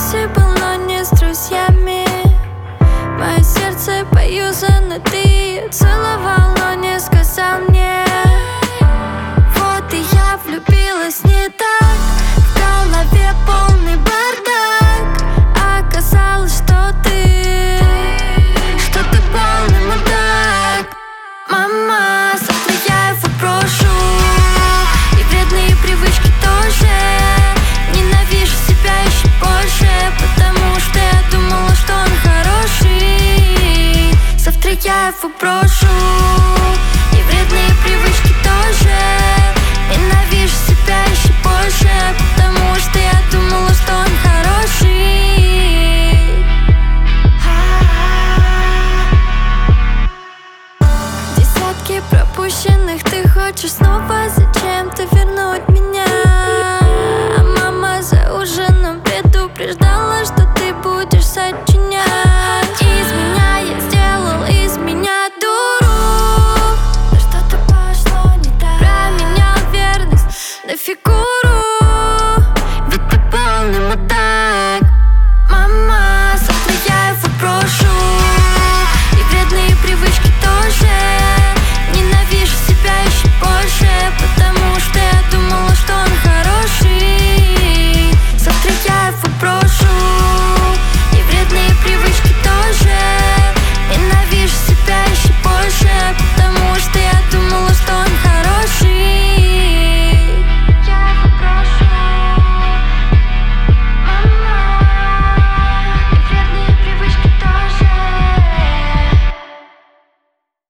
классе был, но не с друзьями. Мое сердце поюзано, ты целовал, но не сказал мне. Вот и я влюбилась не так. В голове полный бардак. Оказалось, что ты полный мудак. Мама, завтра я его брошу. И вредные привычки тоже. Ненавижу себя еще больше, потому что я думала, что он хороший. Завтра я его брошу.